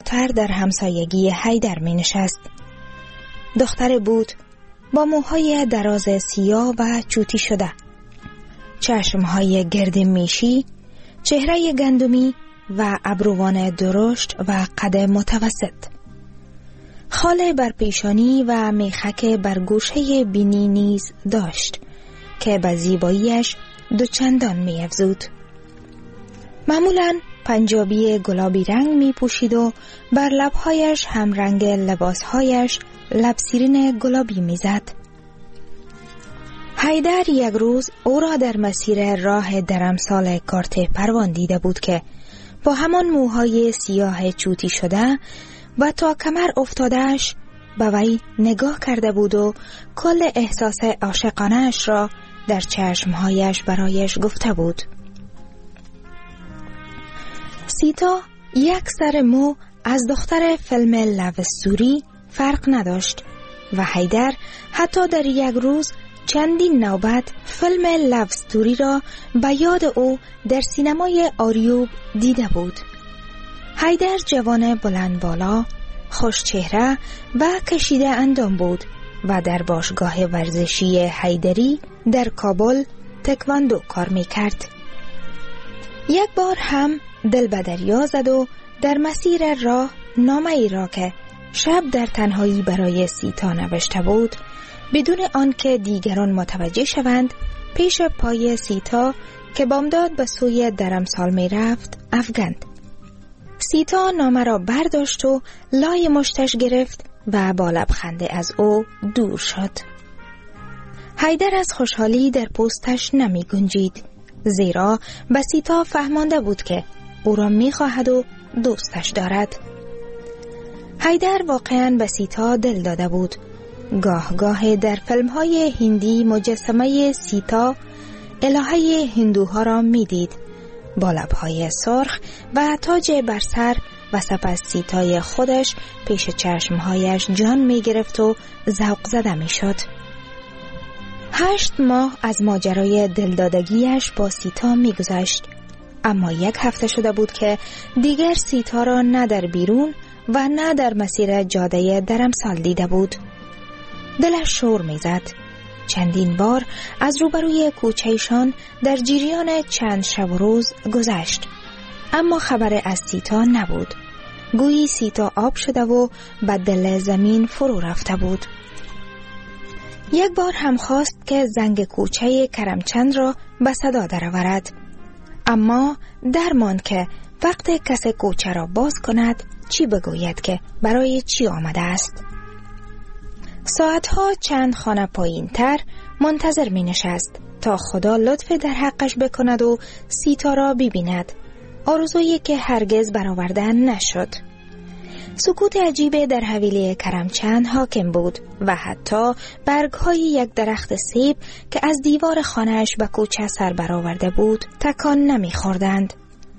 دختر در همسایگی حیدر می نشست. دختر بود با موهای دراز سیاه و چوتی شده، چشمهای گرد میشی، چهره گندمی و ابروان درشت و قد متوسط. خاله بر پیشانی و میخک بر گوشه بینی نیز داشت که به زیباییش دوچندان می افزود. معمولاً پنجابی گلابی رنگ می پوشید و بر لبهایش هم رنگ لباسهایش لبسیرین گلابی می زد. حیدر یک روز او را در مسیر راه درمسال کارت پروان دیده بود که با همان موهای سیاه چوتی شده و تا کمر افتادهش به وی نگاه کرده بود و کل احساس عاشقانه‌اش را در چشمهایش برایش گفته بود. سیتا یک سر مو از دختر فیلم لو استوری فرق نداشت و حیدر حتی در یک روز چندین نوبت فیلم لو استوری را به یاد او در سینمای آریوب دیده بود. حیدر جوان بلند بالا، خوش چهره و کشیده اندام بود و در باشگاه ورزشی حیدری در کابل تکواندو کار میکرد. یک بار هم دل به دریا زد و در مسیر راه نامه ای را که شب در تنهایی برای سیتا نوشته بود بدون آنکه دیگران متوجه شوند پیش پای سیتا که بامداد به سوی درمسال می رفت افگند. سیتا نامه را برداشت و لای مشتش گرفت و با لبخند از او دور شد. حیدر از خوشحالی در پوستش نمی گنجید، زیرا به سیتا فهمانده بود که او را می خواهد و دوستش دارد. حیدر واقعاً به سیتا دل داده بود. گاه در فیلم‌های هندی مجسمه سیتا الهه هندوها را می دید، با لب‌های سرخ و تاج بر سر و سپس سیتای خودش پیش چشمهایش جان می گرفت و ذوق زده می شد. 8 ماه از ماجرای دلدادگیش با سیتا می گذشت، اما یک هفته شده بود که دیگر سیتا را نه در بیرون و نه در مسیر جاده درمسال دیده بود. دلش شور می زد. چندین بار از روبروی کوچه‌شان در جریان چند شب و روز گذشت، اما خبر از سیتا نبود. گویی سیتا آب شده و به دل زمین فرو رفته بود. یک بار هم خواست که زنگ کوچه کرمچند را به صدا درآورد، اما درمان که وقت کس کوچه را باز کند چی بگوید که برای چی آمده است. ساعتها چند خانه پایین تر منتظر می نشست تا خدا لطف در حقش بکند و سیتا را ببیند، آرزویی که هرگز برآورده نشد. سکوت عجیب در حویلی کرمچند حاکم بود و حتی برگ‌های یک درخت سیب که از دیوار خانه‌اش به کوچه سر برآورده بود تکان نمی‌خوردند.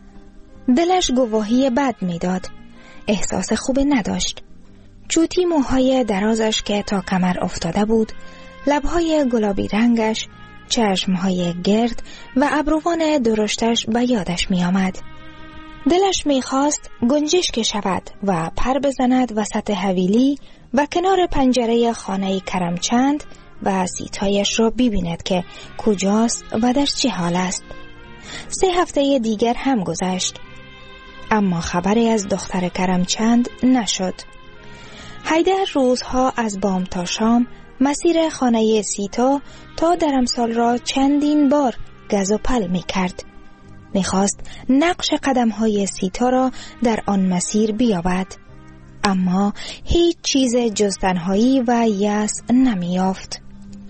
دلش گواهی بد می‌داد، احساس خوب نداشت. چوتی موهای درازش که تا کمر افتاده بود، لب‌های گلابی رنگش، چشم‌های گرد و ابروان درشتش به یادش می‌آمد. دلش می‌خواست گنجشک شود و پر بزند وسط حویلی و کنار پنجره خانه کرمچند و سیتایش را ببیند که کجاست و در چه حال است. 3 هفته دیگر هم گذشت، اما خبری از دختر کرمچند نشد. حیدر روزها از بام تا شام مسیر خانه سیتا تا درمسال را چندین بار گز و پل می کرد. می خواست نقش قدم‌های سیتا را در آن مسیر بیابد، اما هیچ چیز جز تنهایی و یأس نمی یافت.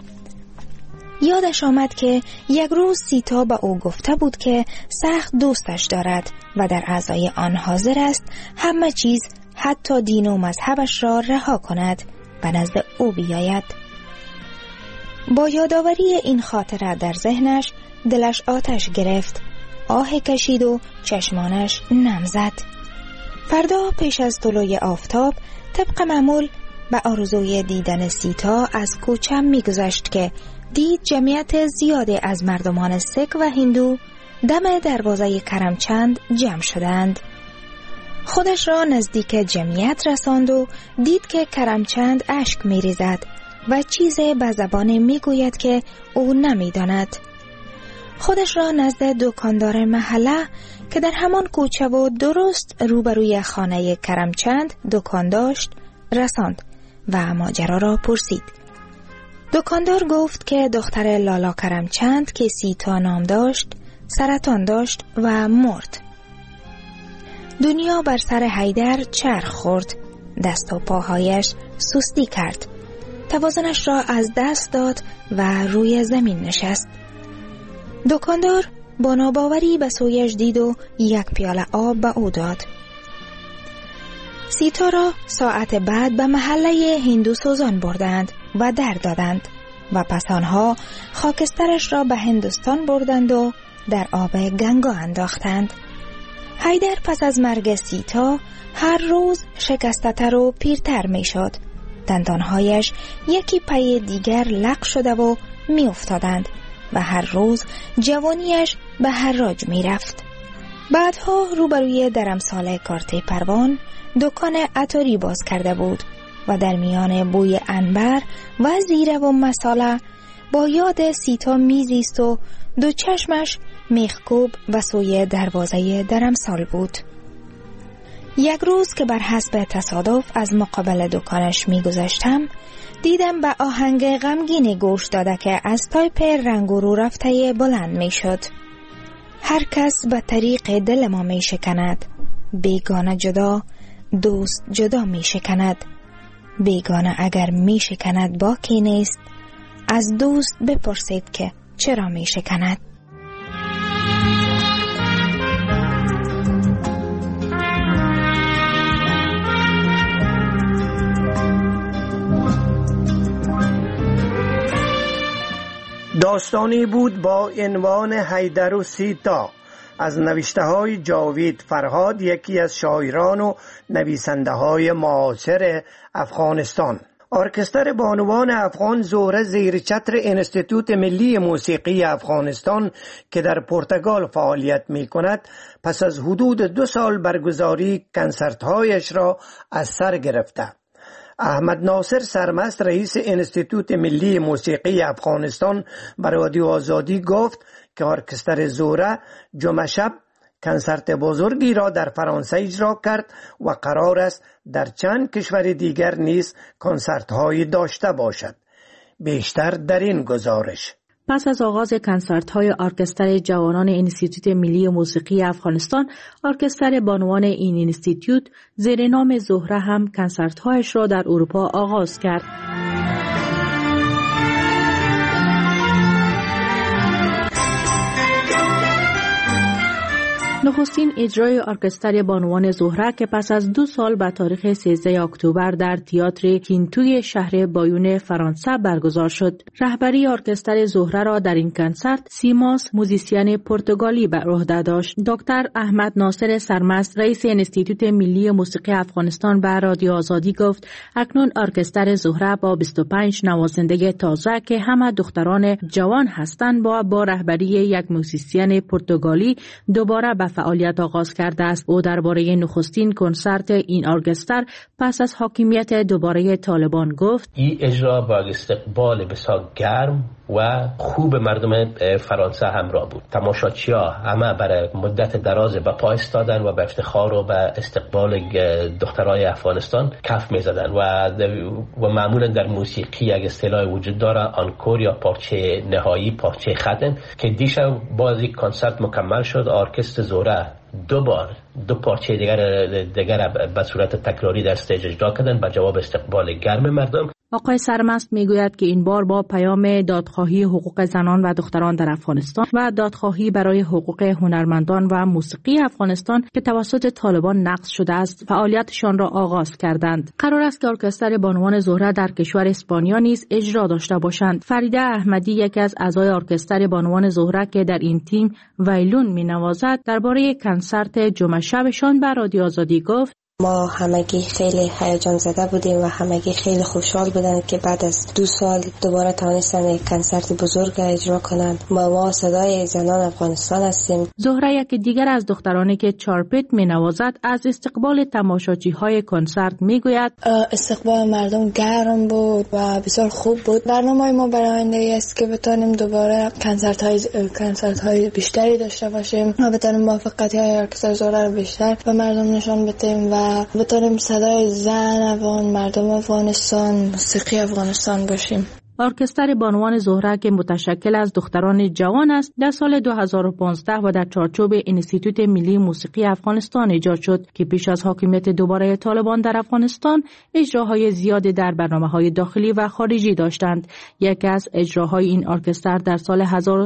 یادش آمد که یک روز سیتا به او گفته بود که سخت دوستش دارد و در اعضای آن حاضر است همه چیز حتی دین و مذهبش را رها کند و نزد او بیاید. با یادآوری این خاطره در ذهنش دلش آتش گرفت، آه کشید و چشمانش نم زد. فردا پیش از طلوع آفتاب طبق معمول به آرزوی دیدن سیتا از کوچه می‌گذشت که دید جمعیت زیادی از مردمان سک و هندو دم دروازه کرمچند جمع شدند. خودش را نزدیک جمعیت رساند و دید که کرمچند اشک می‌ریزد و چیزی به زبان میگوید که او نمی‌داند. خودش را نزد دکاندار محله که در همان کوچه و درست روبروی خانه کرمچند دکان داشت رساند و ماجرا را پرسید. دکاندار گفت که دختر لالا کرمچند که سیتا نام داشت سرطان داشت و مرد. دنیا بر سر حیدر چرخ خورد، دست و پاهایش سستی کرد، توازنش را از دست داد و روی زمین نشست. دکاندار با ناباوری به سویش دید و یک پیاله آب به او داد. سیتا را ساعت بعد به محله هندو سوزان بردند و در دادند و پس آنها خاکسترش را به هندوستان بردند و در آب گنگا انداختند. حیدر پس از مرگ سیتا هر روز شکسته‌تر و پیرتر می شد. دندانهایش یکی پی دیگر لق شده و می افتادند و هر روز جوانیش به حراج می رفت. بعدها روبروی درمسال کارت پروان دکان عطاری باز کرده بود و در میان بوی عنبر و زیره و مساله با یاد سیتا میزیست و دو چشمش میخکوب و سوی دروازه درمسال بود. یک روز که بر حسب تصادف از مقابل دکانش میگذشتم دیدم به آهنگ غمگین گوش داده که از تایپ رنگ و رو رفته بلند میشد. هر کس به طریق دل ما میشکند، بیگانه جدا، دوست جدا میشکند. بیگانه اگر میشکند باکی نیست، از دوست بپرسید که چرا میشکند. داستانی بود با عنوان حیدر و سیتا از نوشته های جاوید فرهاد، یکی از شاعران و نویسنده های معاصر افغانستان. ارکستر بانوان افغان زهره زیر چتر انستیتوت ملی موسیقی افغانستان که در پرتغال فعالیت می کند پس از حدود 2 سال برگزاری کنسرت هایش را از سر گرفته. احمد ناصر سرمست رئیس انستیتوت ملی موسیقی افغانستان به رادیو آزادی گفت که ارکستر زهره جمعه شب کنسرت بزرگی را در فرانسه اجرا کرد و قرار است در چند کشور دیگر نیز کنسرت هایی داشته باشد. بیشتر در این گزارش. پس از آغاز کنسرت‌های ارکستر جوانان انستیتوت ملی موسیقی افغانستان، ارکستر بانوان این انستیتوت زیر نام زهره هم کنسرت‌هایش را در اروپا آغاز کرد. نخستین اجرای ارکستر بانوان زهره که پس از 2 سال به تاریخ 13 اکتبر در تئاتر کینتوی شهر بایون فرانسه برگزار شد. رهبری ارکستر زهره را در این کنسرت سیماس موزیسین پرتغالی بر عهده داشت. دکتر احمد ناصر سرمست رئیس انستیتوت ملی موسیقی افغانستان به رادیو آزادی گفت اکنون ارکستر زهره با 25 نوازنده تازه که همه دختران جوان هستند با رهبری یک موزیسین پرتغالی دوباره به فعالیت آغاز کرده است. او درباره نخستین کنسرت این ارکستر پس از حاکمیت دوباره طالبان گفت این اجرا با استقبال بسیار گرم و خوب مردم فرانسه همراه بود. تماشاچی‌ها همه برای مدت دراز به پا ایستادن و به افتخار و به استقبال دخترای افغانستان کف می‌زدن و معمولا در موسیقی یک اصطلاح وجود داره آنکور یا پارچه نهایی، پارچه ختم، که دیشب بازی کنسرت مکمل شد. ارکستر زهره 2 بار 2 پارچه دیگر به صورت تکراری در استیج اجرا کردند به جواب استقبال گرم مردم. آقای سرمست میگوید که این بار با پیام دادخواهی حقوق زنان و دختران در افغانستان و دادخواهی برای حقوق هنرمندان و موسیقی افغانستان که توسط طالبان نقض شده است فعالیتشان را آغاز کردند. قرار است که ارکستر بانوان زهره در کشور اسپانیا نیز اجرا داشته باشند. فریده احمدی یکی از اعضای ارکستر بانوان زهره که در این تیم ویلون مینوازد درباره کنسرت جمعه شبشان به رادیو آزادی گفت ما همگی خیلی هیجان زده بودیم و همگی خیلی خوشحال بودن که بعد از 2 سال دوباره توانستن یک کنسرت بزرگ اجرا کنند. ما صدای زنان افغانستان هستیم. زهره یک دیگر از دخترانی که چارپیت می نوازد از استقبال تماشاچی های کنسرت می گوید استقبال مردم گرم بود و بسیار خوب بود. برنامه ما برای آینده است که بتونیم دوباره کنسرت های بیشتری داشته باشیم و بتونیم موفقیت های ارکستر زهره رو بیشتر به مردم نشان بدیم و بتونیم صدای زن مردم افغانستان، موسیقی افغانستان باشیم. ارکستر بانوان زهره که متشکل از دختران جوان است در سال 2015 و در چارچوب انستیتوت ملی موسیقی افغانستان ایجاد شد که پیش از حاکمیت دوباره طالبان در افغانستان اجراهای زیادی در برنامه‌های داخلی و خارجی داشتند. یکی از اجراهای این ارکستر در سال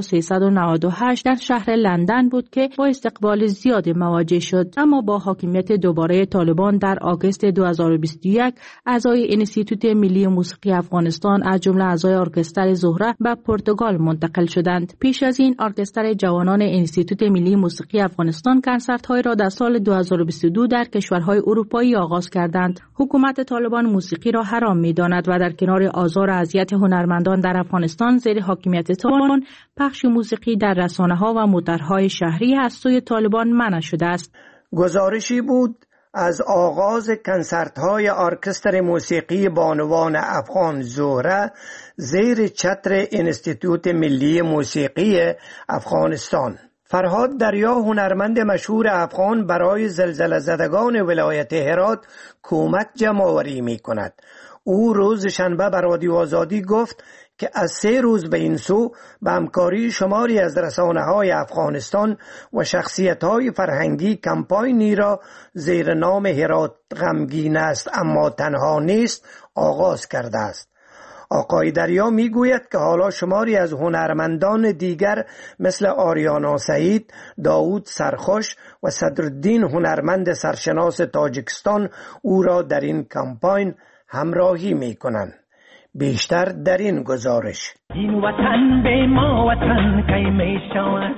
1398 در شهر لندن بود که با استقبال زیادی مواجه شد، اما با حاکمیت دوباره طالبان در آگوست 2021 اعضای انستیتوت ملی موسیقی افغانستان از جمله ارکستر زهره به پرتغال منتقل شدند. پیش از این ارکستر جوانان انستیتوت ملی موسیقی افغانستان کنسرت‌های را در سال 2022 در کشورهای اروپایی آغاز کردند. حکومت طالبان موسیقی را حرام می‌داند و در کنار آزار و اذیت هنرمندان در افغانستان زیر حاکمیت طالبان پخش موسیقی در رسانه‌ها و موترهای شهری از سوی طالبان منع شده است. گزارشی بود از آغاز کنسرت‌های ارکستر موسیقی بانوان افغان زهره زیر چتر انستیتوت ملی موسیقی افغانستان. فرهاد دریا هنرمند مشهور افغان برای زلزله زدگان ولایت هرات کمک جمع‌آوری می‌کند. او روز شنبه به رادیو آزادی گفت که از 3 روز به این سو به همکاری شماری از رسانه‌های افغانستان و شخصیت‌های فرهنگی کمپاینی را زیر نام هرات غمگین است اما تنها نیست آغاز کرده است. آقای دریا میگوید که حالا شماری از هنرمندان دیگر مثل آریانا سعید، داوود سرخوش و صدرالدین هنرمند سرشناس تاجیکستان او را در این کمپاین همراهی می‌کنند. بیشتر در این گزارش. این وطن به ما وطن کی می شود.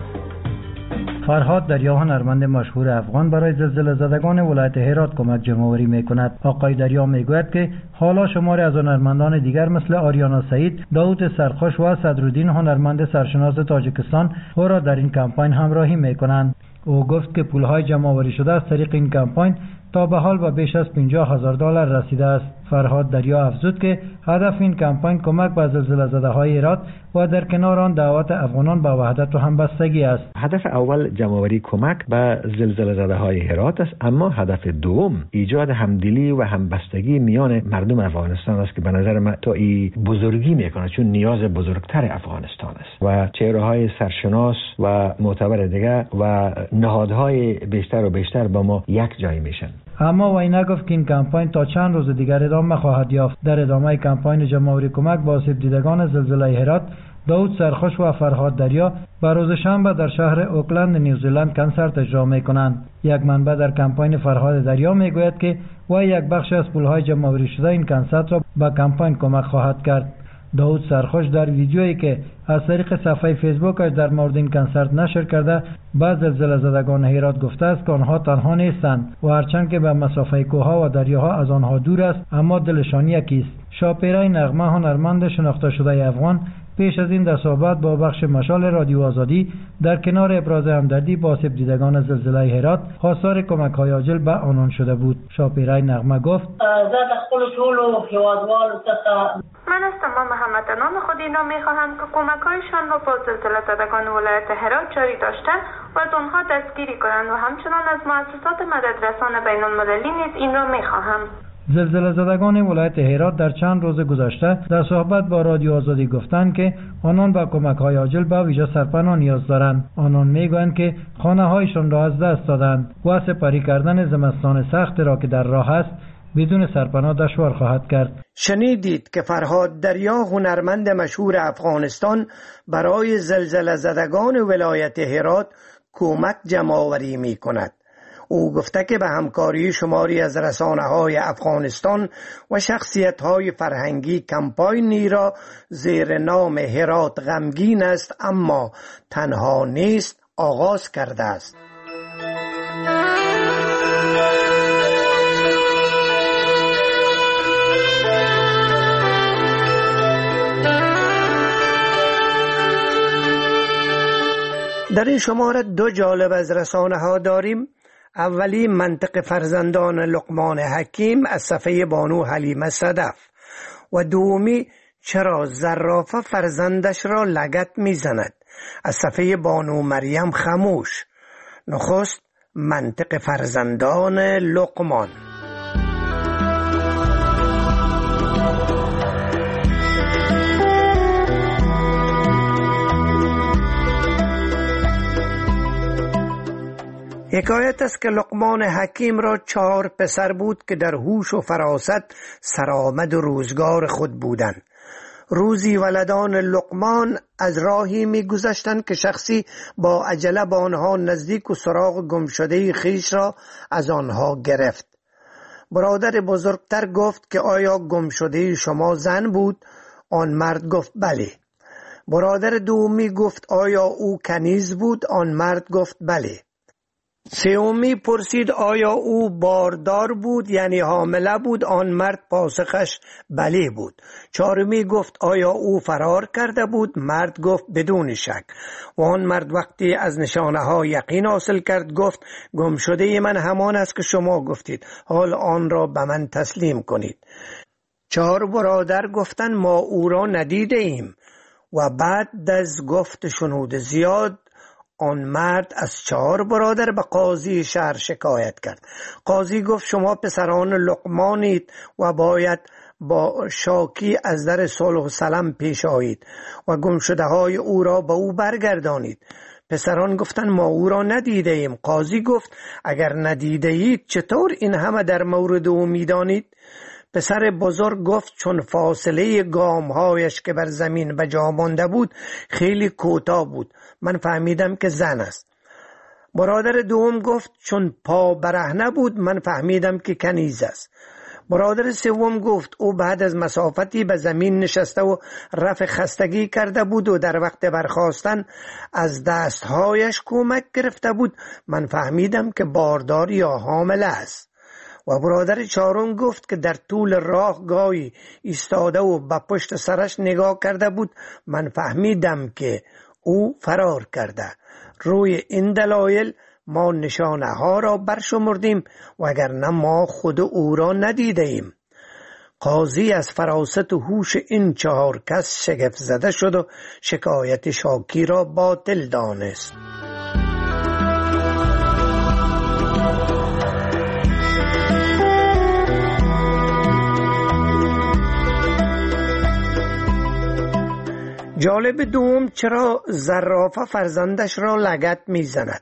فرهاد دریا هنرمند مشهور افغان برای زلزله زدگان ولایت هرات کمک جمع‌آوری می‌کند. آقای دریا میگوید که حالا شماری از هنرمندان دیگر مثل آریانا سعید، داوود سرخوش و صدرالدین هنرمند سرشناس تاجیکستان او را در این کمپاین همراهی می‌کنند. او گفت که پول‌های جمع‌آوری شده از طریق این کمپاین تا به حال به بیش از $50,000 رسیده است. فرهاد دریا افزود که هدف این کمپاین کمک به زلزله زده‌های هرات و در کنار آن دعوت افغانان به وحدت و همبستگی است. هدف اول جمع‌آوری کمک به زلزله زده‌های هرات است، اما هدف دوم ایجاد همدلی و همبستگی میان مردم افغانستان است که به نظر من تا این بزرگی میکنه، چون نیاز بزرگتر افغانستان است و چهره‌های سرشناس و معتبر دیگر و نهادهای بیشتر و بیشتر با ما یک جای میشن. اما وی نگفت که این کمپاین تا چند روز دیگر ادامه خواهد یافت. در ادامه کمپاین جمع‌آوری کمک با آسیب دیدگان زلزله هرات، داوود سرخوش و فرهاد دریا به روز شنبه در شهر اوکلند نیوزیلند کنسرت اجرا می‌کنند. یک منبع در کمپاین فرهاد دریا میگوید که وی یک بخش از پول‌های جمع‌آوری شده این کنسرت را به کمپاین کمک خواهد کرد. داوود سرخوش در ویدیویی که از طریق صفحه فیسبوکش در مورد این کنسرت نشر کرده به زلزله زدگان هرات گفته است که آنها تنها نیستند و هرچند که به مسافه کوهها و دریاها از آنها دور است اما دلشان یکی است. شاپیره نغمه هنرمند شناخته شده افغان پیش از این در صحبت با بخش مشال رادیو آزادی در کنار ابراز همدردی با آسیب دیدگان زلزله هرات خواستار کمک‌های عاجل به آنان شده بود. شاپیره نغمه گفت: من از تمام هموطنان خود اینا میخواهم که کمک‌هایشان را با زلزله زدگان ولایت هرات جاری داشته و از آنها دستگیری کنند و همچنان از مؤسسات مددرسان بین‌المللی نیز این را میخواهم. زلزله زدگان ولایت هرات در چند روز گذشته در صحبت با رادیو آزادی گفتند که آنان به کمک‌های عاجل به ویژه سرپناه نیاز دارند. آنان میگویند که خانه‌هایشان را از دست دادند و سپری کردن زمستان سخت را که در راه است بدون سرپناه دشوار خواهد کرد. شنیدید که فرهاد دریا هنرمند مشهور افغانستان برای زلزله زدگان ولایت هرات کمک جمع‌آوری می‌کند. او گفته که به همکاری شماری از رسانه‌های افغانستان و شخصیت‌های فرهنگی کمپاینی را زیر نام هرات غمگین است اما تنها نیست آغاز کرده است. در این شماره 2 جالب از رسانه ها داریم. اولی منطق فرزندان لقمان حکیم از صفحه بانو حلیمه صدف و دومی چرا زرافه فرزندش را لگد میزند از صفحه بانو مریم خموش. نخست منطق فرزندان لقمان. حکایت است که لقمان حکیم را 4 پسر بود که در هوش و فراست سرآمد و روزگار خود بودند. روزی ولدان لقمان از راهی می گذشتند که شخصی با عجله با آنها نزدیک و سراغ گمشده خیش را از آنها گرفت. برادر بزرگتر گفت که آیا گمشده شما زن بود؟ آن مرد گفت بله. برادر دومی گفت آیا او کنیز بود؟ آن مرد گفت بله. سومی پرسید آیا او باردار بود یعنی حامله بود؟ آن مرد پاسخش بله بود. چهارمی گفت آیا او فرار کرده بود؟ مرد گفت بدون شک. و آن مرد وقتی از نشانه ها یقین حاصل کرد گفت گم شده من همان است که شما گفتید، حال آن را به من تسلیم کنید. 4 برادر گفتند ما او را ندیده ایم. و بعد از گفت شنود زیاد آن مرد از 4 برادر به قاضی شهر شکایت کرد. قاضی گفت شما پسران لقمانید و باید با شاکی از در صلح و سلام پیش آیید و گمشده های او را به او برگردانید. پسران گفتند ما او را ندیده ایم. قاضی گفت اگر ندیده اید چطور این همه در مورد او میدانید؟ پسر بزرگ گفت چون فاصله گامهایش که بر زمین به جا مانده بود خیلی کوتاه بود، من فهمیدم که زن است. برادر دوم گفت چون پا برهنه بود من فهمیدم که کنیز است. برادر سوم گفت او بعد از مسافتی به زمین نشسته و رفع خستگی کرده بود و در وقت برخاستن از دستهایش کمک گرفته بود، من فهمیدم که باردار یا حامله است. و برادر چهارم گفت که در طول راه گاهی ایستاده و به پشت سرش نگاه کرده بود، من فهمیدم که او فرار کرده. روی این دلایل ما نشانه ها را برشمردیم وگرنه ما خود او را ندیده ایم. قاضی از فراست و هوش این 4 کس شگفت زده شد و شکایت شاکی را باطل دانست. جالب دوم چرا زرافه فرزندش را لگد میزند.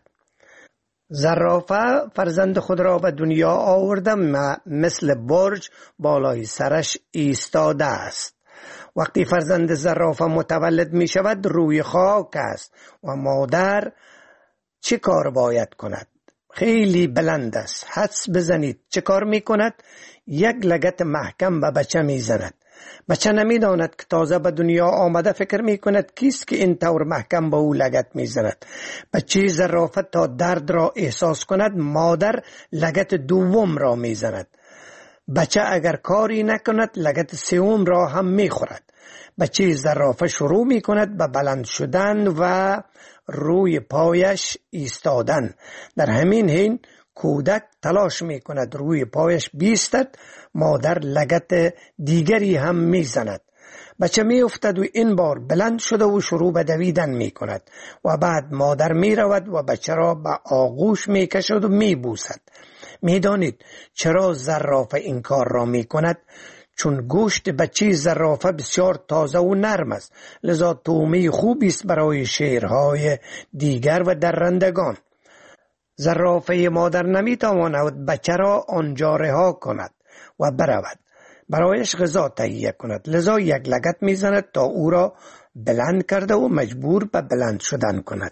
زرافه فرزند خود را به دنیا آورده مثل برج بالای سرش ایستاده است. وقتی فرزند زرافه متولد می شود روی خاک است و مادر چه کار باید کند؟ خیلی بلند است. حدس بزنید چه کار می کند؟ یک لگد محکم به بچه می زند. بچه نمی داند که تازه به دنیا آمده، فکر می کند کیست که این طور محکم به او لگد می زند. بچه زرافه تا درد را احساس کند مادر لگد دوم را می زند. بچه اگر کاری نکند لگد سوم را هم می خورد. بچه زرافه شروع می کند به بلند شدن و روی پایش ایستادن. در همین حین کودک تلاش می کند روی پایش بیستد، مادر لگد دیگری هم می زند. بچه می افتد و این بار بلند شده و شروع به دویدن می کند و بعد مادر می رود و بچه را به آغوش می کشد و می بوسد. می دانید چرا زرافه این کار را می کند؟ چون گوشت بچه زرافه بسیار تازه و نرم است، لذا طعمه خوبی است برای شیرهای دیگر و درندگان. زرافه مادر نمیتواند بچه را آنجا رها کند و برود برایش غذا تهیه کند، لذا یک لگد میزند تا او را بلند کرده و مجبور به بلند شدن کند.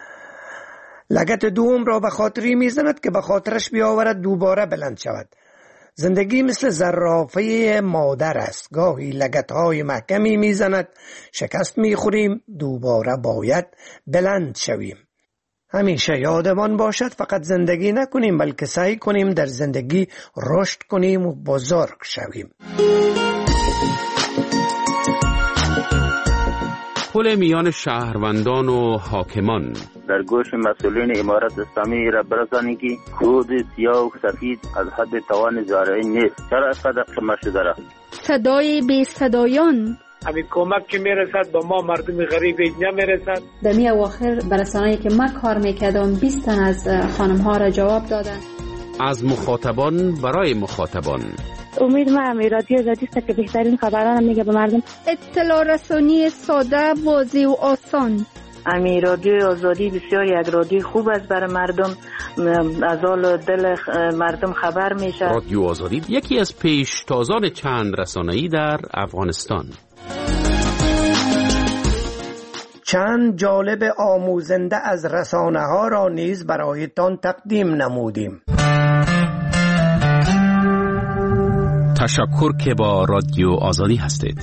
لگد دوم را به خاطری میزند که به خاطرش بیاورد دوباره بلند شود. زندگی مثل زرافه مادر است، گاهی لگدهای محکمی میزند، شکست میخوریم، دوباره باید بلند شویم. همیشه یادمان باشد فقط زندگی نکنیم بلکه سعی کنیم در زندگی رشد کنیم و بزرگ شویم. تداخل میان شهروندان و حاکمان. در گوش مسئولین امارت اسلامی را برسانید که کود سیاه و سفید از حد توان زارعین نیست. چرا اینقدر قمه شده را؟ صدای بی صدایان، همین کمک که میرسد به ما مردم غریب نمیرسد. در می اواخر برسانه‌ای که ما کار میکردم 20 تن از خانم ها را جواب دادن. از مخاطبان برای مخاطبان. امید ما رادیو آزادی است که بهترین خبران میگه به مردم. اطلاع رسانی ساده، واضح و آسان. رادیو آزادی بسیار یک رادیو خوب است برای مردم، از حال دل مردم خبر میشه. رادیو آزادی یکی از پیشتازان چند رسانه‌ای در افغانستان. چند جالب آموزنده از رسانه ها را نیز برایتان تقدیم نمودیم. تشکر که با رادیو آزادی هستید.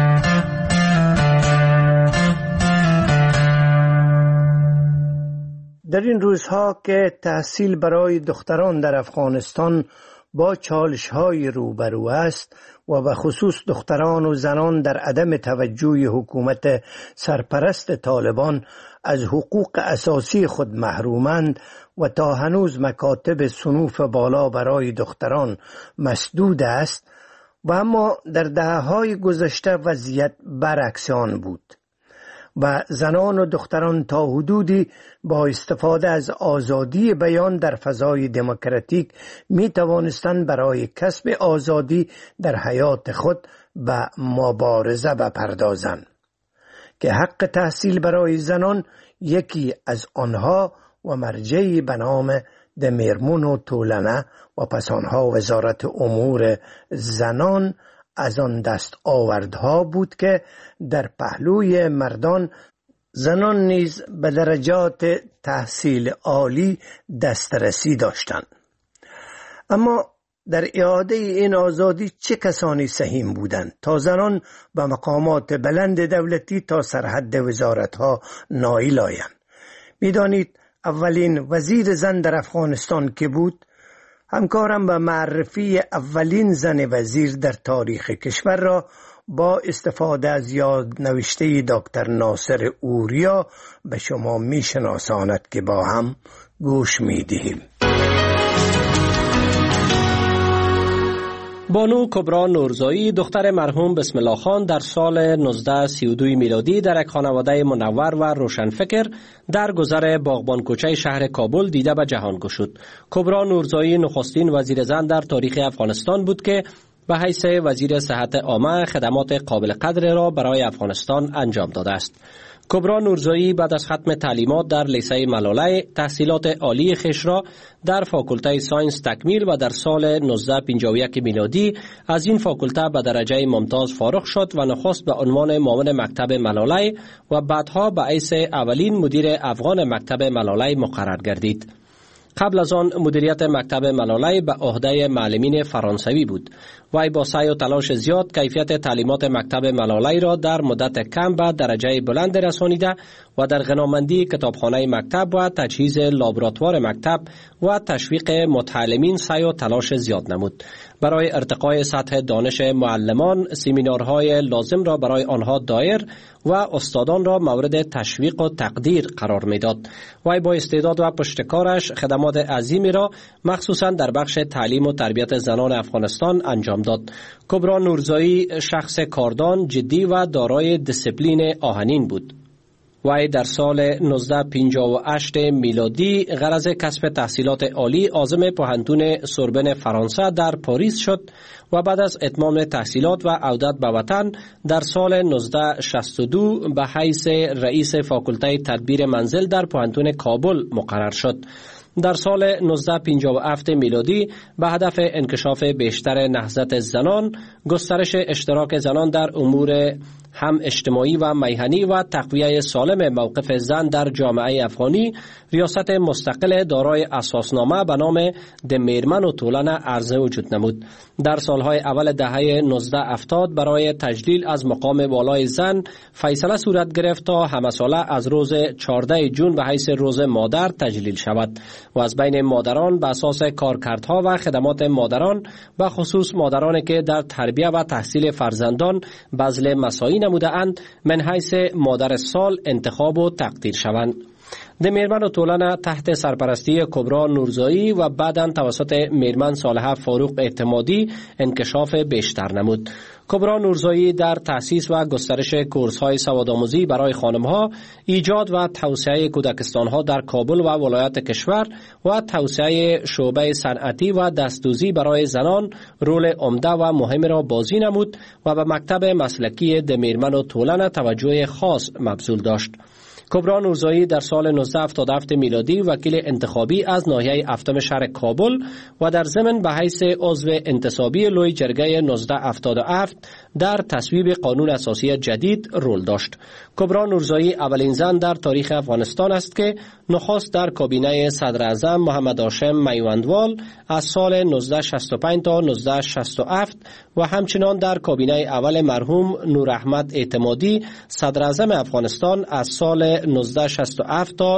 در این روزها که تحصیل برای دختران در افغانستان با چالش‌های روبرو است و به خصوص دختران و زنان در عدم توجه حکومت سرپرست طالبان از حقوق اساسی خود محرومند و تا هنوز مکاتب صنوف بالا برای دختران مسدود است، و اما در دهه‌های گذشته وضعیت برعکس آن بود و زنان و دختران تا حدودی با استفاده از آزادی بیان در فضای دموکراتیک می توانستند برای کسب آزادی در حیات خود به مبارزه بپردازند که حق تحصیل برای زنان یکی از آنها و مرجعی به نام دمیرمون و طولنه و پس آنها وزارت امور زنان از آن دست آوردها بود که در پهلوی مردان زنان نیز به درجات تحصیل عالی دسترسی داشتند. اما در اعاده این آزادی چه کسانی سهیم بودند تا زنان به مقامات بلند دولتی تا سرحد وزارتها نائل آیند؟ می‌دانید اولین وزیر زن در افغانستان که بود، همکارم به معرفی اولین زن وزیر در تاریخ کشور را با استفاده از یادنوشته دکتر ناصر اوریا به شما میشناساند که با هم گوش میدهیم. بانو کبرا نورزایی دختر مرحوم بسم الله خان در سال 1932 میلادی در یک خانواده منور و روشنفکر در گذر باغبان کوچه شهر کابل دیده به جهان گشود. کبرا نورزایی نخستین وزیر زن در تاریخ افغانستان بود که به حیث وزیر صحت عامه خدمات قابل قدر را برای افغانستان انجام داده است. کبرا نورزایی بعد از ختم تعلیمات در لیسه ملاله تحصیلات عالی خویش را در فاکولته ساینس تکمیل و در سال 1951 میلادی از این فاکولته به درجه ممتاز فارغ شد و نخست به عنوان معاون مکتب ملاله و بعدها به حیث اولین مدیر افغان مکتب ملاله مقرر گردید. قبل از آن مدیریت مکتب ملاله به عهده معلمین فرانسوی بود. وی با سعی و تلاش زیاد کیفیت تعلیمات مکتب ملاله را در مدت کم به درجه بلند رسانیده و در غنامندی کتابخانه مکتب و تجهیز لابراتوار مکتب و تشویق متعلمین سعی و تلاش زیاد نمود. برای ارتقای سطح دانش معلمان سمینارهای لازم را برای آنها دایر و استادان را مورد تشویق و تقدیر قرار میداد. وی با استعداد و پشتکارش خدمات عظیمی را مخصوصا در بخش تعلیم و تربیت زنان افغانستان انجام داد. کبرا نورزایی شخص کاردان، جدی و دارای دیسیپلین آهنین بود. وی در سال 1958 میلادی غرض کسب تحصیلات عالی عازم پوهنتون سوربن فرانسه در پاریس شد و بعد از اتمام تحصیلات و عودت به وطن در سال 1962 به حیث رئیس فاکولته تدبیر منزل در پوهنتون کابل مقرر شد. در سال 1957 میلادی به هدف انکشاف بیشتر نهضت زنان، گسترش اشتراک زنان در امور هم اجتماعی و میهنی و تقویه سالم موقف زن در جامعه افغانی، ریاست مستقل دارای اساسنامه به نام دمیرمن و طولنه عرضه وجود نمود. در سالهای اول دهه 1970 برای تجلیل از مقام والای زن فیصله صورت گرفت تا همه ساله از روز 14 جون به حیث روز مادر تجلیل شود. و از بین مادران به اساس کارکردها و خدمات مادران و خصوص مادرانی که در تربیه و تحصیل فرزندان بذل مساعی نموده اند من حیث مادر سال انتخاب و تقدیر شوند. د میرمن ټولنه تحت سرپرستی کبرا نورزایی و بعداً توسط میرمن صالحه فاروق اعتمادی انکشاف بیشتر نمود. کبرا نورزایی در تأسیس و گسترش کورس‌های سوادآموزی برای خانم‌ها، ایجاد و توسعه کودکستان‌ها در کابل و ولایات کشور و توسعه شعبه صنعتی و دستدوزی برای زنان رول عمده و مهم را بازی نمود و به مکتب مسلکی د میرمن و ټولنه توجه خاص مبذول داشت. کبرا نورزایی در سال 1977 میلادی وکیل انتخابی از ناحیه هفتم شهر کابل و در ضمن به حیث عضو انتصابی لوی جرگه 1977 در تصویب قانون اساسی جدید رول داشت. کبرا نورزایی اولین زن در تاریخ افغانستان است که نخست در کابینه صدر اعظم محمد هاشم میوندوال از سال 1965 تا 1967 و همچنان در کابینه اول مرحوم نور احمد اعتمادی صدر اعظم افغانستان از سال 1967 تا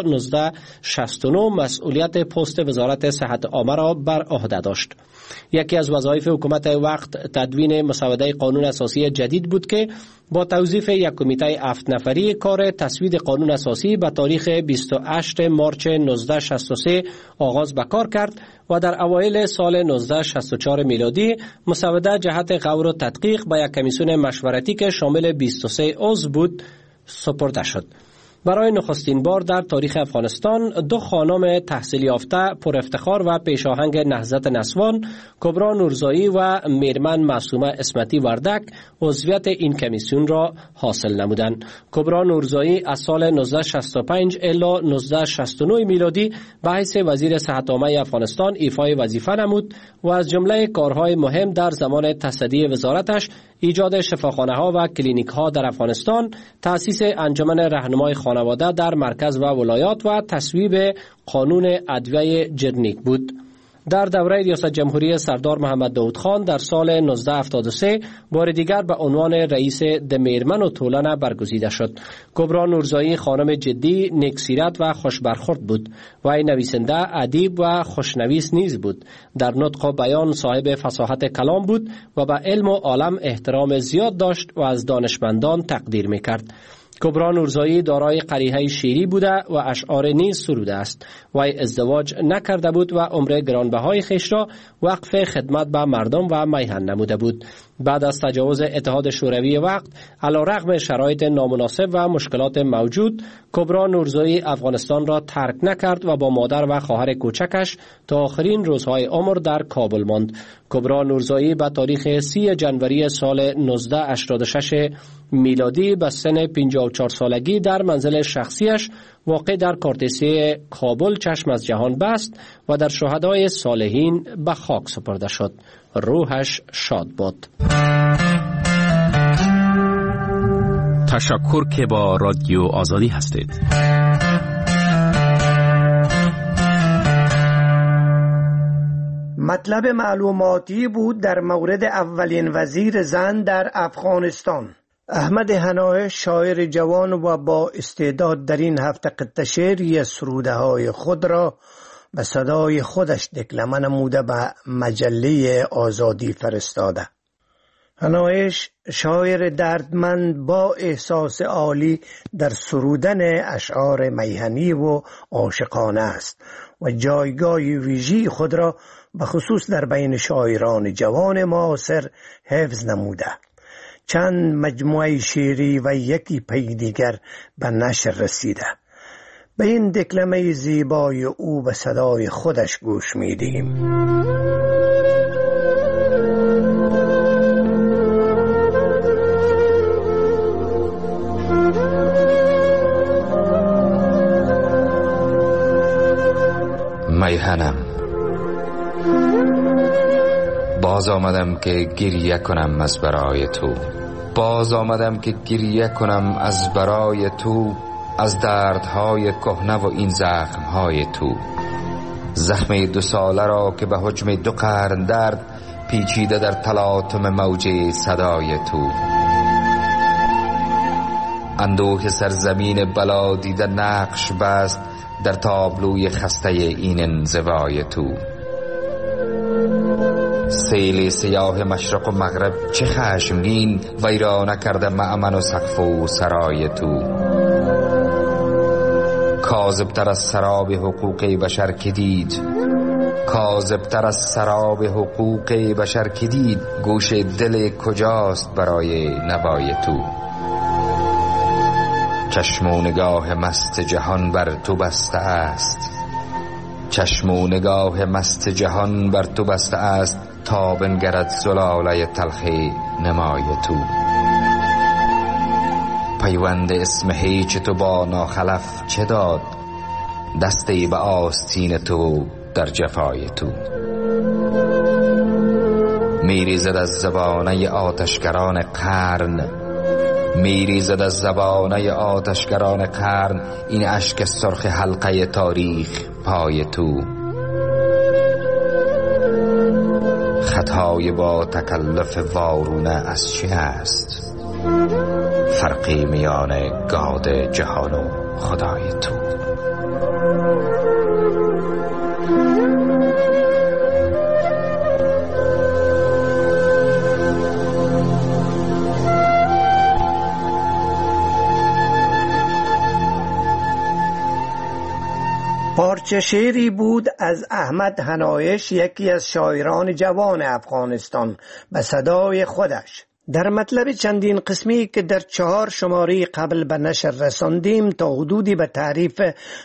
1969 مسئولیت پست وزارت صحت عامه را بر عهده داشت. یکی از وظایف حکومت وقت تدوین مسوده قانون اساسی جدید بود که با توظیف یک کمیته 7 نفری کار تصویب قانون اساسی به تاریخ 28 مارچ 1963 آغاز به کار کرد و در اوایل سال 1964 میلادی مسوده جهت غور و تدقیق به یک کمیسیون مشورتی که شامل 23 عضو بود سپرده شد. برای نخستین بار در تاریخ افغانستان دو خانم تحصیل یافته پر افتخار و پیشاهنگ نهضت نسوان کبرا نورزایی و میرمن معصومه اسمتی وردک عضویت این کمیسیون را حاصل نمودند. کبرا نورزایی از سال 1965 الی 1969 میلادی به حیث وزیر صحت عامه افغانستان ایفای وظیفه نمود و از جمله کارهای مهم در زمان تصدی وزارتش ایجاد شفاخانه‌ها و کلینیک‌ها در افغانستان، تأسیس انجمن راهنمای خانواده در مرکز و ولایات و تصویب قانون ادویه جرنیک بود. در دوره ریاست جمهوری سردار محمد داود خان در سال 1973 بار دیگر به عنوان رئیس د میرمن و ټولنه برگزیده شد. کبرا نورزایی خانم جدی، نیکسیرت و خوشبرخورد بود. وی نویسنده، ادیب و خوشنویس نیز بود. در نطق و بیان صاحب فصاحت کلام بود و به علم و عالم احترام زیاد داشت و از دانشمندان تقدیر میکرد. کبرا نورزایی دارای قریحه شعری بوده و اشعار نیز سروده است. وی ازدواج نکرده بود و عمر گرانبهای خویش را وقف خدمت به مردم و میهن نموده بود. بعد از تجاوز اتحاد شوروی وقت، علیرغم شرایط نامناسب و مشکلات موجود، کبرا نورزایی افغانستان را ترک نکرد و با مادر و خواهر کوچکش تا آخرین روزهای عمر در کابل ماند. کبرا نورزایی به تاریخ 30 جنوری سال 1986 میلادی به سن 54 سالگی در منزل شخصیش واقع در کارتسی کابل چشم از جهان بست و در شهدای صالحین به خاک سپرده شد. روحش شاد باد. تشکر که با رادیو آزادی هستید. مطلب معلوماتی بود در مورد اولین وزیر زن در افغانستان. احمد حنای شاعر جوان و با استعداد در این هفته قطعه شعری سروده های خود را به صدای خودش دکلمه نموده به مجله آزادی فرستاده. حنایش شاعر دردمند با احساس عالی در سرودن اشعار میهنی و عاشقانه است و جایگاه ویژه‌ای خود را به خصوص در بین شاعران جوان معاصر حفظ نموده. چند مجموعه شعری و یکی پی دیگر به نشر رسیده. به این دکلمه زیبای او به صدای خودش گوش میدیم. میهنم، باز آمدم که گریه کنم از برای تو، باز آمدم که گریه کنم از برای تو، از دردهای کهنه و این زخمهای تو. زخم 2 ساله را که به حجم 2 قرن درد پیچیده در تلاطم موج صدای تو. اندوه سرزمین بلا دیده نقش بست در تابلوی خسته این انزوای تو. سیل سیاه مشرق و مغرب چه خشمگین ویرانه کرده مأمن و سقف و سرای تو. کاذب‌تر از سراب حقوق بشر که دید، کاذب‌تر از سراب حقوق بشر که دید، گوش دل کجاست برای نوای تو. چشم و نگاه مست جهان بر تو بسته است، چشم و نگاه مست جهان بر تو بسته است، تا بنگرد زلاله تلخ نمای تو. پیوند اسم هیچ تو با ناخلف چه داد، دستی به آستین تو در جفای تو. میریزد از زبانه آتشگران قرن، میریزد از زبانه آتشگران قرن، این اشک سرخ حلقه تاریخ پای تو. خطای با تکلف وارونه از چه است، فرقی میان گاد جهان و خدای تو. پارچه شعری بود از احمد حنایش، یکی از شاعران جوان افغانستان، به صدای خودش. در مطلب چندین قسمی که در 4 شماره قبل به نشر رساندیم تا حدودی به تعریف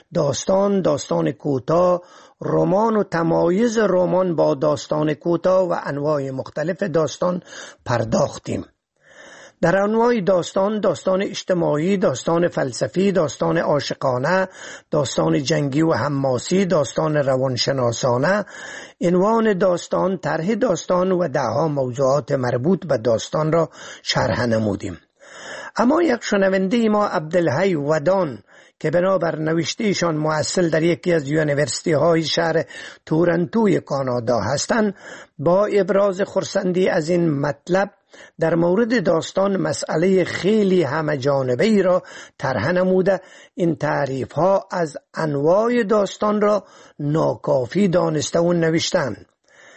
داستان کوتاه، رمان و تمایز رمان با داستان کوتاه و انواع مختلف داستان پرداختیم. در انواع داستان اجتماعی، داستان فلسفی، داستان عاشقانه، داستان جنگی و حماسی، داستان روانشناسانه، عنوان داستان، طرح داستان و دهها موضوعات مربوط به داستان را شرح نمودیم. اما یک شنونده ما عبدالحی ودان که بنابر نوشتهشان محصل در یکی از یونیورسیتی های شهر تورنتوی کانادا هستند، با ابراز خرسندی از این مطلب در مورد داستان مسئله خیلی همه جانبه‌ای را طرح نموده این تعریف ها از انواع داستان را ناکافی دانسته و نوشتند.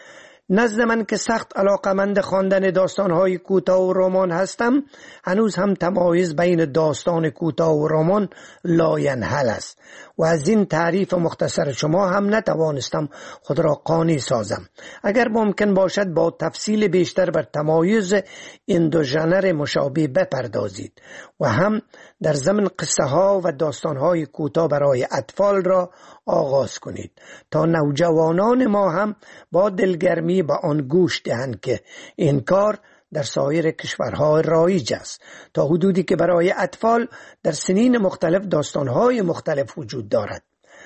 نزد من که سخت علاقمند خواندن داستان‌های کوتاه و رمان هستم، هنوز هم تمایز بین داستان کوتاه و رمان لاینحل است و از این تعریف مختصر شما هم نتوانستم خود را قانع سازم. اگر ممکن باشد با تفصیل بیشتر بر تمایز این دو ژانر مشابه بپردازید و هم در ضمن قصه ها و داستان های کوتاه برای اطفال را آغاز کنید تا نوجوانان ما هم با دلگرمی به آن گوش دهند که این کار در سایر کشورها رایج است، تا حدودی که برای اطفال در سنین مختلف داستانهای مختلف وجود دارد.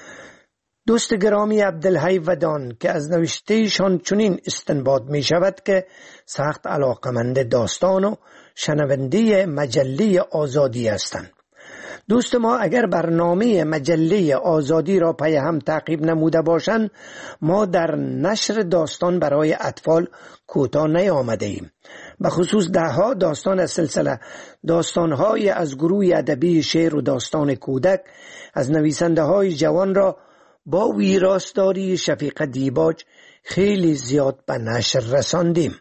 دوست گرامی عبدالحی ودان که از نوشتهشان چنین استنباط می شود که سخت علاقمند داستان و شنونده مجله آزادی هستند. دوست ما اگر برنامه مجله آزادی را پی هم تعقیب نموده باشند، ما در نشر داستان برای اطفال کوتاه نیامده ایم. به خصوص دهها داستان از سلسله داستانهای از گروه ادبی شعر و داستان کودک از نویسنده های جوان را با ویراستاری شفیق دیباج خیلی زیاد به نشر رساندیم.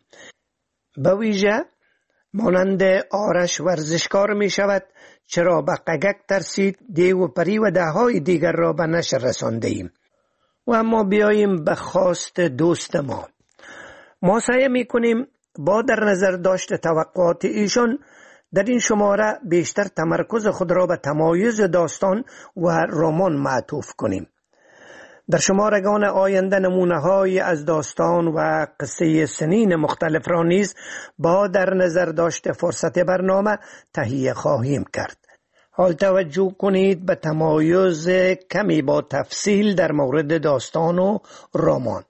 به ویژه مانند آرش ورزشکار می شود، چرا به قگک ترسید، دیو و پری و دههای دیگر را به نشر رسانده ایم. و اما بیاییم به خواست دوست ما سعی می کنیم با در نظر داشت توقعات ایشان در این شماره بیشتر تمرکز خود را به تمایز داستان و رمان معطوف کنیم. در شمارگان آینده نمونه‌های از داستان و قصه سنین مختلف را نیز با در نظر داشت فرصت برنامه تهیه خواهیم کرد. حال توجه کنید به تمایز کمی با تفصیل در مورد داستان و رمان.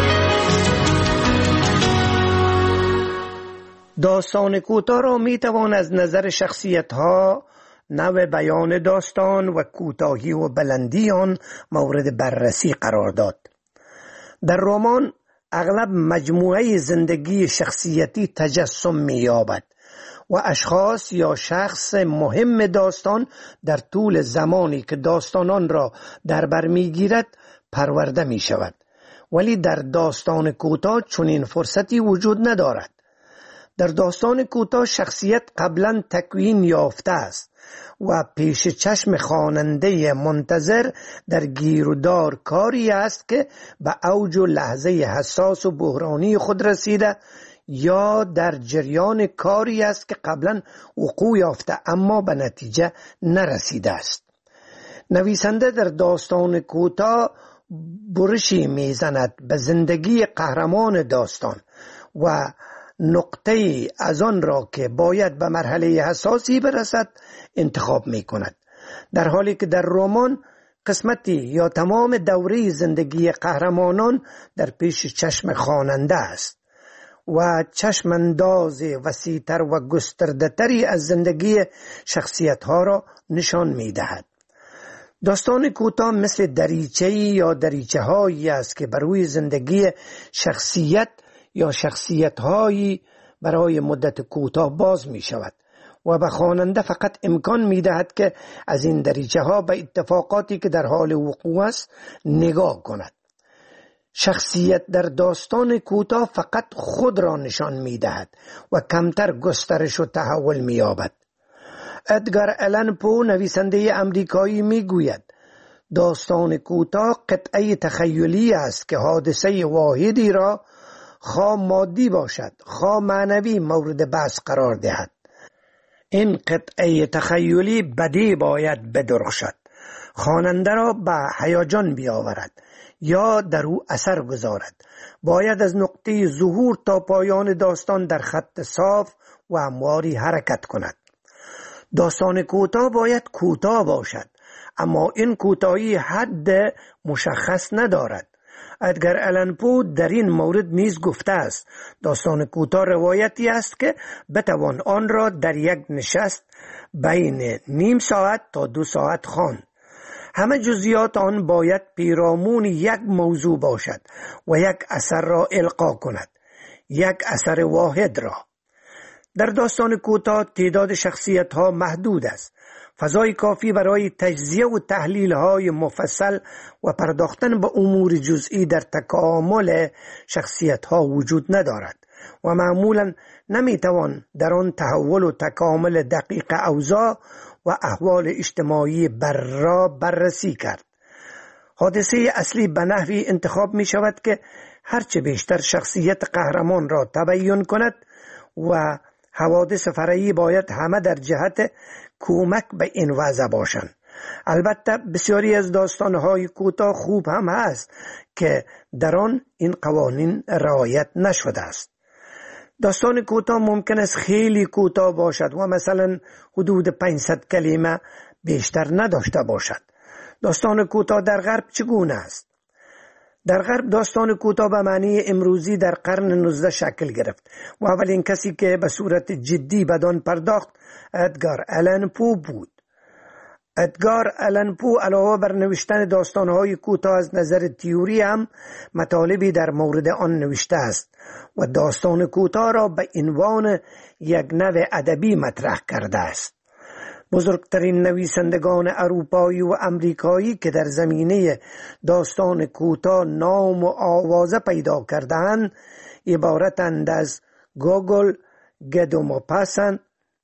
داستان کوتاه را می توان از نظر شخصیت‌ها، نوع بیان داستان و کوتاهی و بلندی آن مورد بررسی قرار داد. در رمان اغلب مجموعه زندگی شخصیتی تجسم می یابد و اشخاص یا شخص مهم داستان در طول زمانی که داستانان را در بر میگیرد پرورده می شود. ولی در داستان کوتاه چنین فرصتی وجود ندارد. در داستان کوتاه شخصیت قبلا تکوین یافته است و پیش چشم خواننده منتظر در گیرودار کاری است که به اوج و لحظه حساس و بحرانی خود رسیده، یا در جریان کاری است که قبلا وقوع یافته اما به نتیجه نرسیده است. نویسنده در داستان کوتاه برشی میزند به زندگی قهرمان داستان و نقطه از آن را که باید به مرحله حساسی برسد انتخاب می کند، در حالی که در رمان قسمتی یا تمام دوره زندگی قهرمانان در پیش چشم خواننده است و چشمانداز وسیع‌تر و گسترده‌تری از زندگی شخصیت‌ها را نشان می‌دهد. داستان کوتاه مثل دریچه‌ای یا دریچه‌هایی است که بر روی زندگی شخصیت یا شخصیت‌هایی برای مدت کوتاه باز می‌شود و به خواننده فقط امکان می‌دهد که از این دریچه‌ها به اتفاقاتی که در حال وقوع است نگاه کند. شخصیت در داستان کوتاه فقط خود را نشان می‌دهد و کمتر گسترش و تحول می‌یابد. ادگار آلن پو نویسنده امریکایی میگوید داستان کوتاه قطعه تخیلی است که حادثه واحدی را خواه مادی باشد خواه معنوی مورد بحث قرار دهد. این قطعه تخیلی بدی باید بدرخشد، خواننده را به هیجان بیاورد یا در او اثر گذارد. باید از نقطه ظهور تا پایان داستان در خط صاف و همواری حرکت کند. داستان کوتاه باید کوتاه باشد، اما این کوتاهی حد مشخص ندارد. ادگار آلن پو در این مورد نیز گفته است داستان کوتاه روایتی است که بتوان آن را در یک نشست بین نیم ساعت تا 2 ساعت خواند. همه جزئیات آن باید پیرامون یک موضوع باشد و یک اثر را القا کند، یک اثر واحد را. در داستان کوتاه تعداد شخصیت ها محدود است. فضای کافی برای تجزیه و تحلیل های مفصل و پرداختن به امور جزئی در تکامل شخصیت ها وجود ندارد و معمولا نمیتوان در آن تحول و تکامل دقیق اوضاع و احوال اجتماعی را بررسی کرد. حادثه اصلی به نحوی انتخاب می شود که هرچه بیشتر شخصیت قهرمان را تبیین کند و حوادث فرعی باید همه در جهت کمک به این وضع باشند. البته بسیاری از داستانهای کوتاه خوب هم هست که در آن این قوانین رعایت نشده است. داستان کوتاه ممکن است خیلی کوتاه باشد و مثلا حدود 500 کلمه بیشتر نداشته باشد. داستان کوتاه در غرب چگونه است؟ در غرب داستان کوتاه به معنی امروزی در قرن 19 شکل گرفت و اولین کسی که به صورت جدی بدان پرداخت ادگار آلن پو بود. ادگار آلن پو علاوه بر نوشتن داستانهای کوتاه از نظر تئوری هم مطالبی در مورد آن نوشته است و داستان کوتاه را به عنوان یک نوع ادبی مطرح کرده است. بزرگترین نویسندگان اروپایی و امریکایی که در زمینه داستان کوتاه نام و آوازه پیدا کردند عبارتند از گوگل، گدو موپاسن،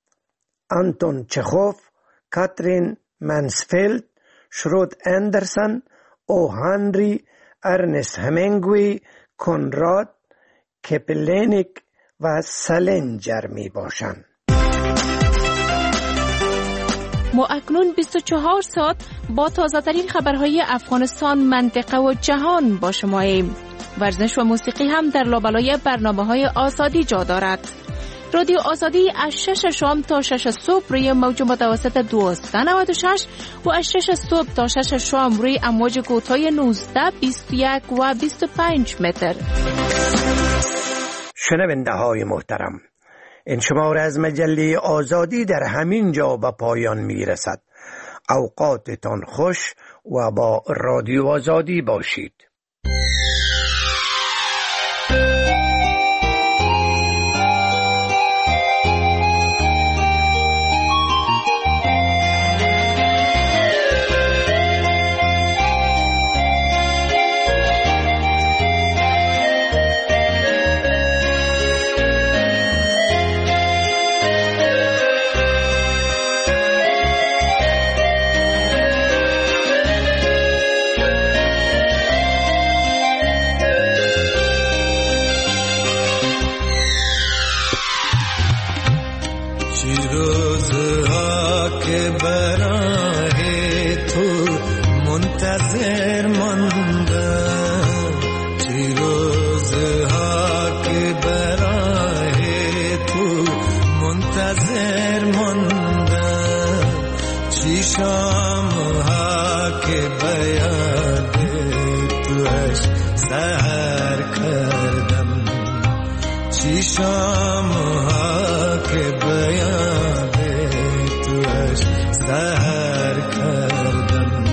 آنتون چخوف، کاترین مانسفیلد، شرود اندرسن، او هنری، ارنست همینگوی، کنراد، کپلینیک و سالینجر می باشند. ما اکنون 24 ساعت با تازه‌ترین خبرهای افغانستان، منطقه و جهان با شماییم. ورزش و موسیقی هم در لابلای برنامه‌های آزادی جا دارد. رادیو آزادی از 6 شام تا 6 صبح روی موج متوسط 1296 و از 6 صبح تا 6 شام روی امواج کوتاه 19، 21 و 25 متر. شنونده های محترم، این شماره از مجله آزادی در همین جا به پایان می رسد. اوقاتتان خوش و با رادیو آزادی باشید. چی روزها که برای تو منتظر ماندم، چی روزها که برای تو منتظر ماندم، چی شامها که بیاد توش سحر کردم، چی شامها که بیاد توش سحر کردم،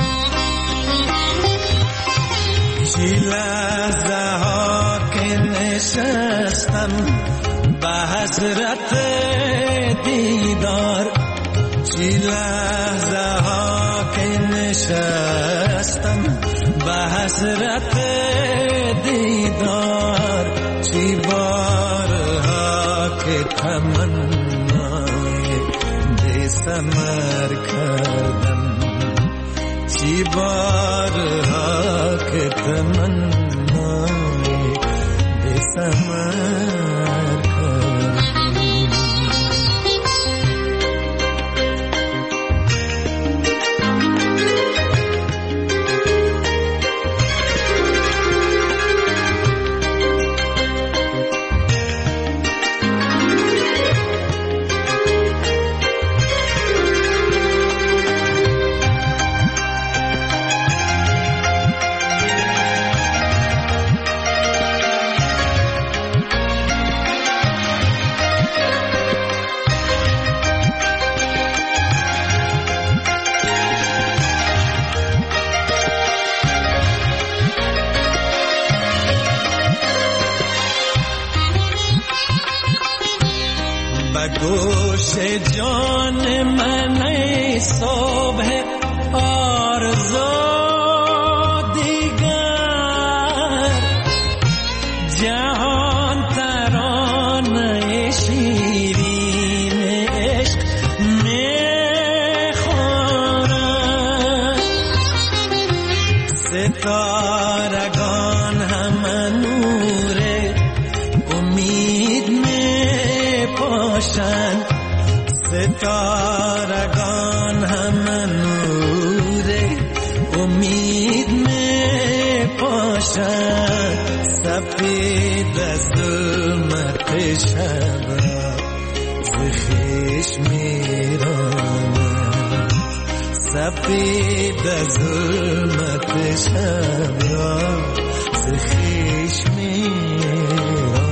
چی لحظه ها که نشستم به حسرت دیدار، چی لحظه ها که نشستم به حسرت دیدار، چی بارها که تمنای بی ثمر کردم، چی بارها که تمنای بی ثمر کردم. گوش جان من ای صبح آرزو دیگر، جهان ترانه شیرین عشق میخورد، ستارگان همه نور امید میپاشند، ستارگان همه نور امید میپاشند، سفید از ظلمت شب را ز خویش میرانند، سفید از ظلمت شب را ز خویش میرانند.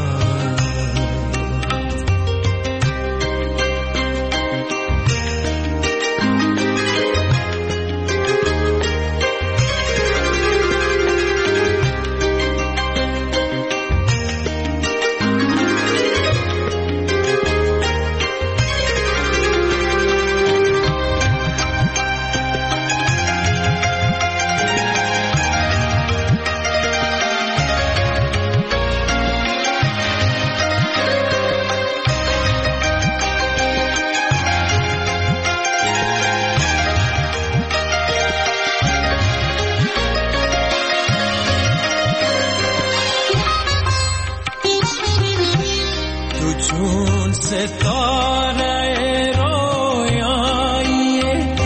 چون ستاره رویایی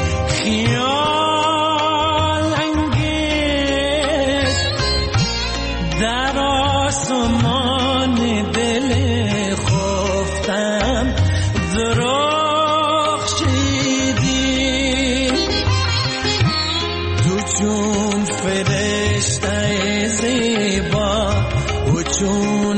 خیال انگیز، در آسمان دل خفتم درخشیدی، تو چون فرشته زیبا و چون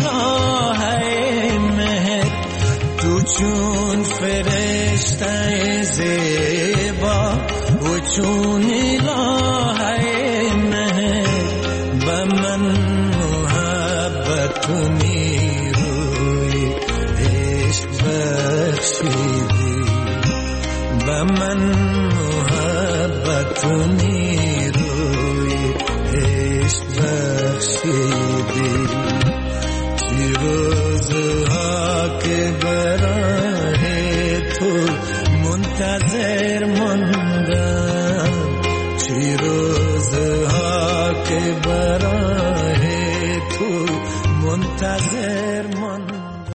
چون فرشته زیبا و چون الهه مهر، به من محبت و نیروی عشق بخشیدی، به من